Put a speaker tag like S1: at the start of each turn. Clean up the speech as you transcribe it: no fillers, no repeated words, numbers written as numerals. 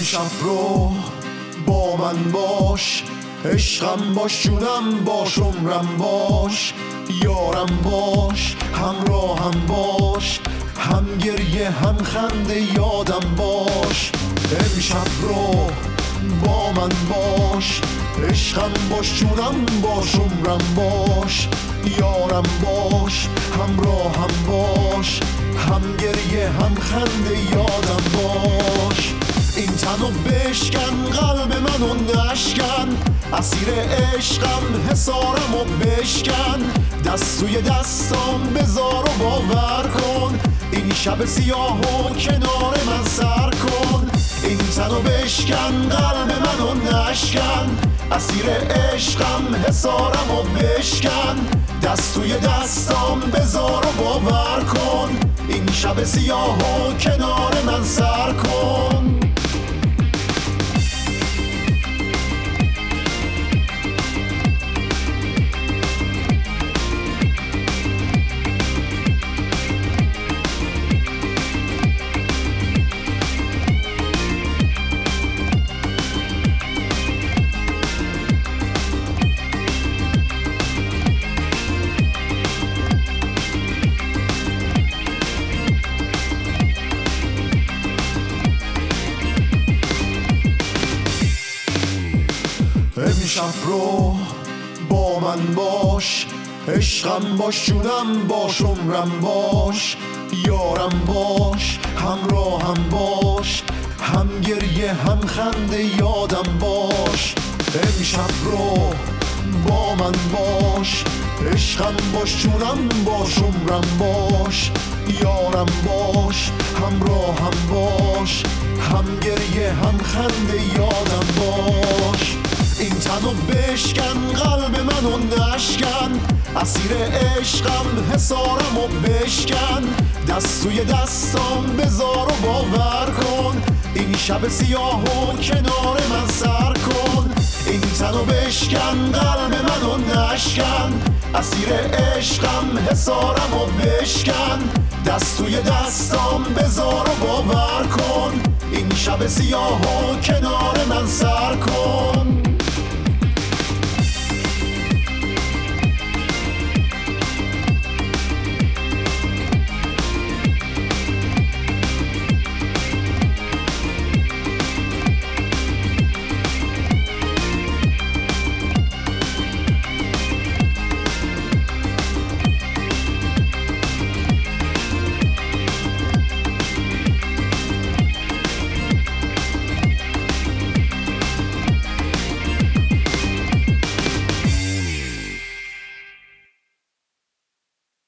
S1: امشب رو با من باش، عشقم باش، جونم باش، عمرم باش، یارم باش، همراهم باش، هم گریه هم خنده یادم باش. امشب رو با من باش، عشقم باش، جونم باش، عمرم باش، یارم باش، همراهم باش، هم گریه هم خنده یادم باش. این تنو بشکن، قلب منو نشکن، اسیر عشقم حسارمو بشکن، دست توی دستام بذار و باور کن، این شب سیاهو کنار من سر کن. این تنو بشکن، قلب منو نشکن، اسیر عشقم حسارمو بشکن، دست توی دستام بذار و باور کن، این شب سیاهو کنار من سر کن. امشب رو با من باش، عشقم باش، جونم باش، عمرم باش، یارم باش، همراهم باش، هم گریه هم خنده یادم باش. امشب رو با من باش، عشقم باش، جونم باش، عمرم باش، یارم باش، همراهم باش، هم گریه هم خنده یادم باش. این تنو بشکن، قلب منو نشکن، اسیر عشقم حسارمو بشکن، دست توی دستام بذار و باور کن، این شب سیاهو کنار من سر کن. این تنو بشکن، قلب منو نشکن، اسیر عشقم حسارمو بشکن، دست توی دستام بذار و باور کن، این شب سیاهو کنار من سر کن.